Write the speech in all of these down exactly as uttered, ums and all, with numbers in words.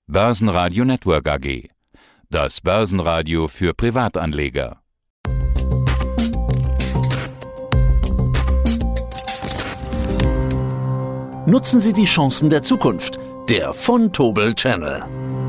Börsenradio Network A G. Das Börsenradio für Privatanleger. Nutzen Sie die Chancen der Zukunft. Der Vontobel Channel.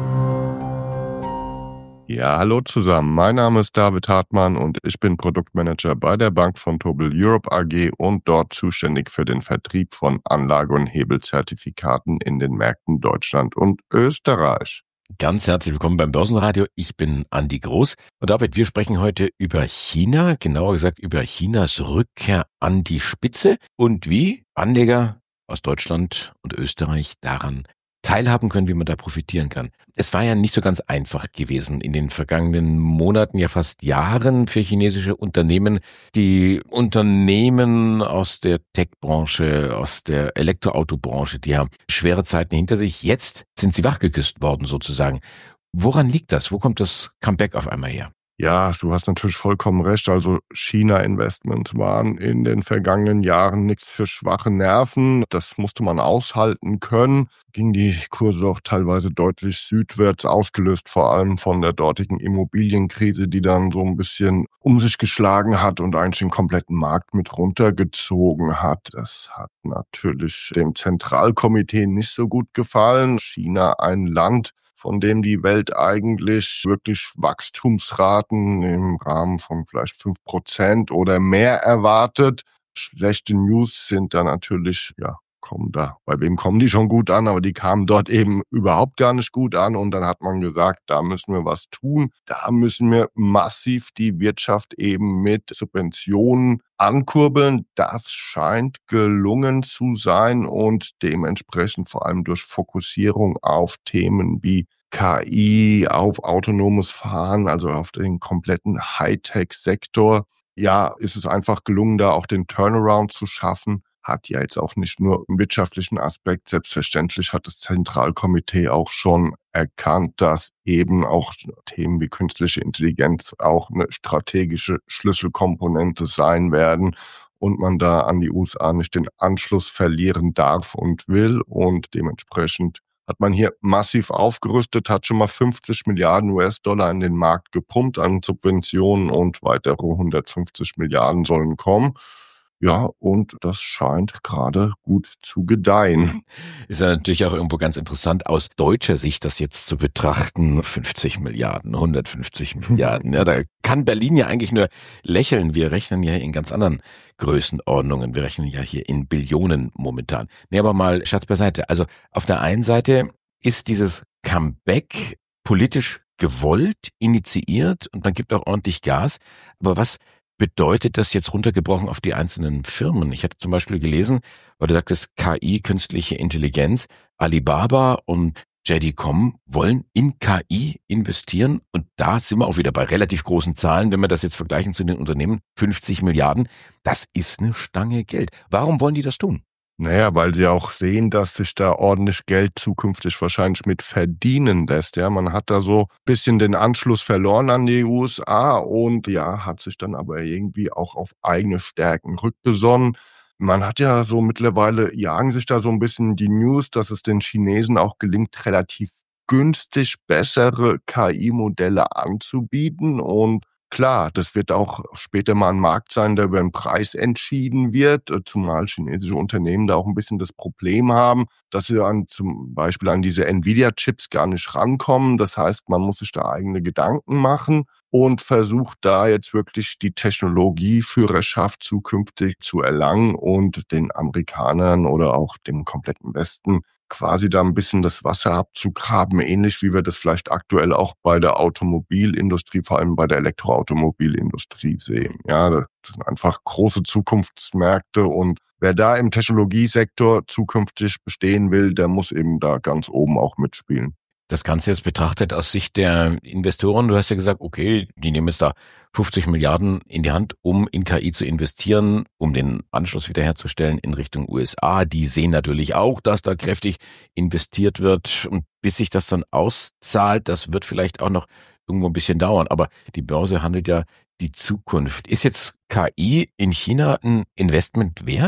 Ja, hallo zusammen. Mein Name ist David Hartmann und ich bin Produktmanager bei der Bank Vontobel Europe A G und dort zuständig für den Vertrieb von Anlage- und Hebelzertifikaten in den Märkten Deutschland und Österreich. Ganz herzlich willkommen beim Börsenradio. Ich bin Andi Groß. Und David, wir sprechen heute über China, genauer gesagt über Chinas Rückkehr an die Spitze und wie Anleger aus Deutschland und Österreich daran teilhaben können, wie man da profitieren kann. Es war ja nicht so ganz einfach gewesen in den vergangenen Monaten, ja fast Jahren für chinesische Unternehmen. Die Unternehmen aus der Tech-Branche, aus der Elektroautobranche, die haben schwere Zeiten hinter sich. Jetzt sind sie wachgeküsst worden sozusagen. Woran liegt das? Wo kommt das Comeback auf einmal her? Ja, du hast natürlich vollkommen recht. Also China-Investments waren in den vergangenen Jahren nichts für schwache Nerven. Das musste man aushalten können. Ging die Kurse auch teilweise deutlich südwärts, ausgelöst vor allem von der dortigen Immobilienkrise, die dann so ein bisschen um sich geschlagen hat und eigentlich den kompletten Markt mit runtergezogen hat. Das hat natürlich dem Zentralkomitee nicht so gut gefallen. China, ein Land, von dem die Welt eigentlich wirklich Wachstumsraten im Rahmen von vielleicht fünf Prozent oder mehr erwartet. Schlechte News sind da natürlich, ja, kommen da. Bei wem kommen die schon gut an, aber die kamen dort eben überhaupt gar nicht gut an und dann hat man gesagt, da müssen wir was tun. Da müssen wir massiv die Wirtschaft eben mit Subventionen ankurbeln. Das scheint gelungen zu sein und dementsprechend vor allem durch Fokussierung auf Themen wie K I, auf autonomes Fahren, also auf den kompletten Hightech-Sektor. Ja, ist es einfach gelungen, da auch den Turnaround zu schaffen. Hat ja jetzt auch nicht nur einen wirtschaftlichen Aspekt. Selbstverständlich hat das Zentralkomitee auch schon erkannt, dass eben auch Themen wie künstliche Intelligenz auch eine strategische Schlüsselkomponente sein werden und man da an die U S A nicht den Anschluss verlieren darf und will. Und dementsprechend hat man hier massiv aufgerüstet, hat schon mal fünfzig Milliarden U S-Dollar in den Markt gepumpt an Subventionen und weitere hundertfünfzig Milliarden sollen kommen. Ja, und das scheint gerade gut zu gedeihen. Ist ja natürlich auch irgendwo ganz interessant, aus deutscher Sicht das jetzt zu betrachten. fünfzig Milliarden, hundertfünfzig Milliarden. Ja, da kann Berlin ja eigentlich nur lächeln. Wir rechnen ja in ganz anderen Größenordnungen. Wir rechnen ja hier in Billionen momentan. Nee, aber mal Scherz beiseite. Also auf der einen Seite ist dieses Comeback politisch gewollt, initiiert und man gibt auch ordentlich Gas. Aber was bedeutet das jetzt runtergebrochen auf die einzelnen Firmen? Ich hatte zum Beispiel gelesen, weil du sagtest, K I, künstliche Intelligenz, Alibaba und J D Point com wollen in K I investieren und da sind wir auch wieder bei relativ großen Zahlen, wenn wir das jetzt vergleichen zu den Unternehmen, fünfzig Milliarden, das ist eine Stange Geld. Warum wollen die das tun? Naja, weil sie auch sehen, dass sich da ordentlich Geld zukünftig wahrscheinlich mit verdienen lässt. Ja, man hat da so ein bisschen den Anschluss verloren an die U S A und ja, hat sich dann aber irgendwie auch auf eigene Stärken rückbesonnen. Man hat ja so mittlerweile, jagen sich da so ein bisschen die News, dass es den Chinesen auch gelingt, relativ günstig bessere K I-Modelle anzubieten und klar, das wird auch später mal ein Markt sein, der über den Preis entschieden wird, zumal chinesische Unternehmen da auch ein bisschen das Problem haben, dass sie an, zum Beispiel an diese Nvidia-Chips gar nicht rankommen. Das heißt, man muss sich da eigene Gedanken machen und versucht da jetzt wirklich die Technologieführerschaft zukünftig zu erlangen und den Amerikanern oder auch dem kompletten Westen quasi da ein bisschen das Wasser abzugraben, ähnlich wie wir das vielleicht aktuell auch bei der Automobilindustrie, vor allem bei der Elektroautomobilindustrie sehen. Ja, das sind einfach große Zukunftsmärkte und wer da im Technologiesektor zukünftig bestehen will, der muss eben da ganz oben auch mitspielen. Das Ganze jetzt betrachtet aus Sicht der Investoren, du hast ja gesagt, okay, die nehmen jetzt da fünfzig Milliarden in die Hand, um in K I zu investieren, um den Anschluss wiederherzustellen in Richtung U S A. Die sehen natürlich auch, dass da kräftig investiert wird und bis sich das dann auszahlt, das wird vielleicht auch noch irgendwo ein bisschen dauern. Aber die Börse handelt ja die Zukunft. Ist jetzt K I in China ein Investment wert?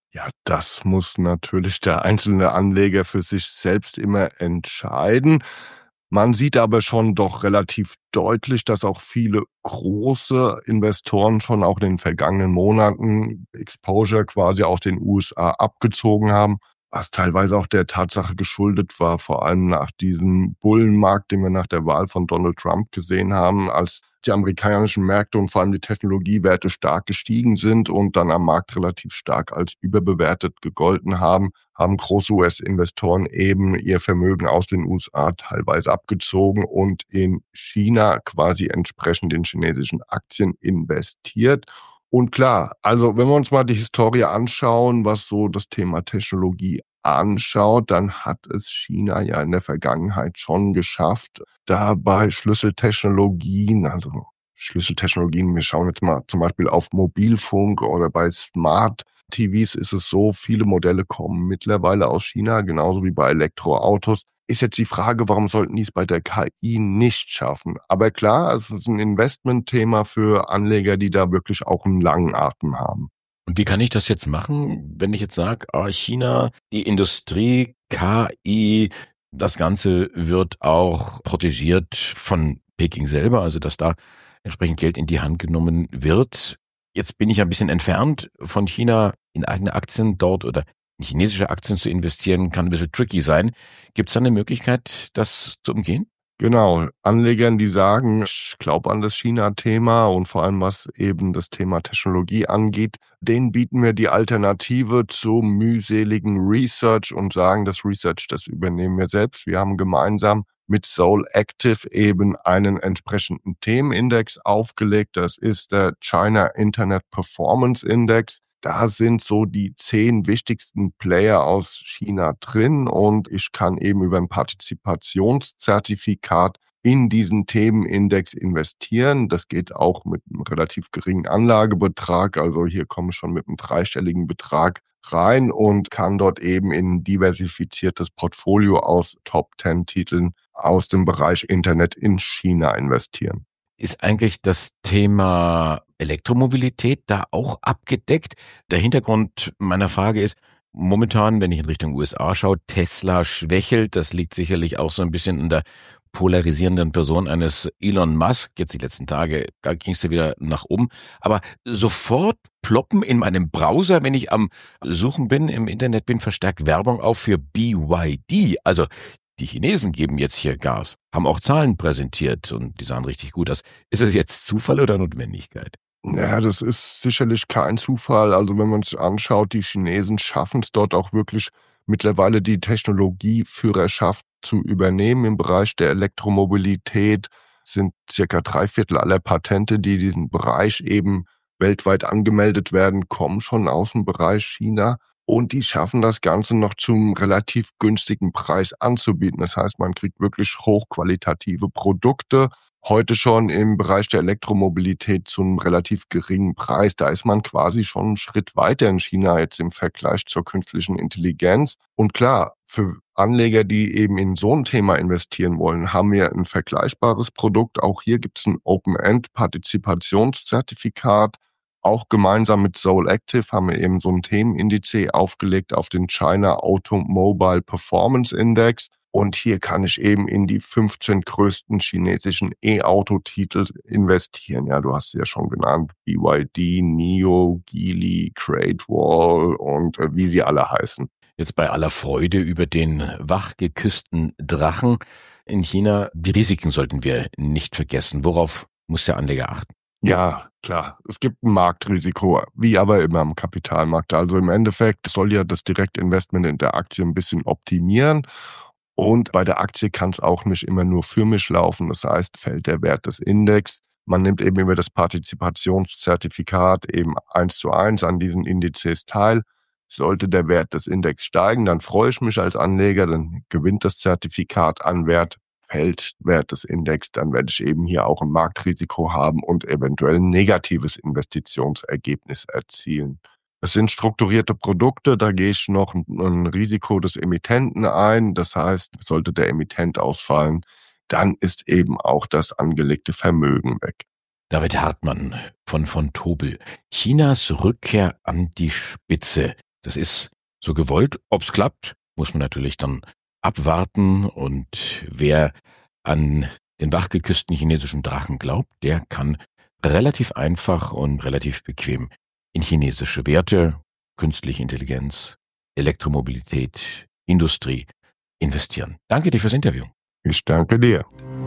Ja, das muss natürlich der einzelne Anleger für sich selbst immer entscheiden. Man sieht aber schon doch relativ deutlich, dass auch viele große Investoren schon auch in den vergangenen Monaten Exposure quasi aus den U S A abgezogen haben, was teilweise auch der Tatsache geschuldet war, vor allem nach diesem Bullenmarkt, den wir nach der Wahl von Donald Trump gesehen haben, als die amerikanischen Märkte und vor allem die Technologiewerte stark gestiegen sind und dann am Markt relativ stark als überbewertet gegolten haben, haben große U S-Investoren eben ihr Vermögen aus den U S A teilweise abgezogen und in China quasi entsprechend in chinesischen Aktien investiert. Und klar, also wenn wir uns mal die Historie anschauen, was so das Thema Technologie anschaut, dann hat es China ja in der Vergangenheit schon geschafft, da bei Schlüsseltechnologien, also Schlüsseltechnologien, wir schauen jetzt mal zum Beispiel auf Mobilfunk oder bei Smart T Vs ist es so, viele Modelle kommen mittlerweile aus China, genauso wie bei Elektroautos. Ist jetzt die Frage, warum sollten die es bei der K I nicht schaffen? Aber klar, es ist ein Investmentthema für Anleger, die da wirklich auch einen langen Atem haben. Und wie kann ich das jetzt machen, wenn ich jetzt sage, ah, China, die Industrie, K I, das Ganze wird auch protegiert von Peking selber, also dass da entsprechend Geld in die Hand genommen wird. Jetzt bin ich ein bisschen entfernt von China, in eigene Aktien dort oder in chinesische Aktien zu investieren, kann ein bisschen tricky sein. Gibt es da eine Möglichkeit, das zu umgehen? Genau, Anlegern, die sagen, ich glaube an das China-Thema und vor allem was eben das Thema Technologie angeht, denen bieten wir die Alternative zu mühseligen Research und sagen, das Research, das übernehmen wir selbst. Wir haben gemeinsam mit Seoul Active eben einen entsprechenden Themenindex aufgelegt. Das ist der China Internet Performance Index. Da sind so die zehn wichtigsten Player aus China drin und ich kann eben über ein Partizipationszertifikat in diesen Themenindex investieren. Das geht auch mit einem relativ geringen Anlagebetrag. Also hier komme ich schon mit einem dreistelligen Betrag rein und kann dort eben in ein diversifiziertes Portfolio aus Top zehn Titeln aus dem Bereich Internet in China investieren. Ist eigentlich das Thema Elektromobilität da auch abgedeckt? Der Hintergrund meiner Frage ist, momentan, wenn ich in Richtung U S A schaue, Tesla schwächelt. Das liegt sicherlich auch so ein bisschen in der polarisierenden Person eines Elon Musk. Jetzt die letzten Tage ging es ja wieder nach oben. Aber sofort ploppen in meinem Browser, wenn ich am Suchen bin, im Internet bin, verstärkt Werbung auf für B Y D. Also die Chinesen geben jetzt hier Gas, haben auch Zahlen präsentiert und die sahen richtig gut aus. Ist es jetzt Zufall oder Notwendigkeit? Ja, das ist sicherlich kein Zufall. Also wenn man sich anschaut, die Chinesen schaffen es dort auch wirklich mittlerweile die Technologieführerschaft zu übernehmen im Bereich der Elektromobilität. Es sind circa drei Viertel aller Patente, die in diesem Bereich eben weltweit angemeldet werden, kommen schon aus dem Bereich China. Und die schaffen das Ganze noch zum relativ günstigen Preis anzubieten. Das heißt, man kriegt wirklich hochqualitative Produkte. Heute schon im Bereich der Elektromobilität zu einem relativ geringen Preis. Da ist man quasi schon einen Schritt weiter in China jetzt im Vergleich zur künstlichen Intelligenz. Und klar, für Anleger, die eben in so ein Thema investieren wollen, haben wir ein vergleichbares Produkt. Auch hier gibt es ein Open-End-Partizipationszertifikat. Auch gemeinsam mit Seoul Active haben wir eben so einen Themenindex aufgelegt auf den China Automobile Performance Index. Und hier kann ich eben in die fünfzehn größten chinesischen E-Auto-Titel investieren. Ja, du hast sie ja schon genannt. B Y D, NIO, Geely, Great Wall und äh, wie sie alle heißen. Jetzt bei aller Freude über den wachgeküssten Drachen in China, die Risiken sollten wir nicht vergessen. Worauf muss der Anleger achten? Ja, klar. Es gibt ein Marktrisiko, wie aber immer am Kapitalmarkt. Also im Endeffekt soll ja das Direktinvestment in der Aktie ein bisschen optimieren. Und bei der Aktie kann es auch nicht immer nur für mich laufen. Das heißt, fällt der Wert des Index. Man nimmt eben über das Partizipationszertifikat eben eins zu eins an diesen Indizes teil. Sollte der Wert des Index steigen, dann freue ich mich als Anleger, dann gewinnt das Zertifikat an Wert. Fällt Wert des Index, dann werde ich eben hier auch ein Marktrisiko haben und eventuell ein negatives Investitionsergebnis erzielen. Es sind strukturierte Produkte, da gehe ich noch ein Risiko des Emittenten ein. Das heißt, sollte der Emittent ausfallen, dann ist eben auch das angelegte Vermögen weg. David Hartmann von von Tobel. Chinas Rückkehr an die Spitze. Das ist so gewollt. Ob's klappt, muss man natürlich dann abwarten. Und wer an den wachgeküssten chinesischen Drachen glaubt, der kann relativ einfach und relativ bequem in chinesische Werte, künstliche Intelligenz, Elektromobilität, Industrie investieren. Danke dir fürs Interview. Ich danke dir.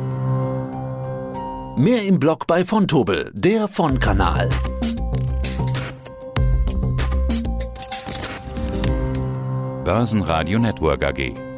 Mehr im Blog bei Vontobel, der Von-Kanal. Börsenradio Network A G.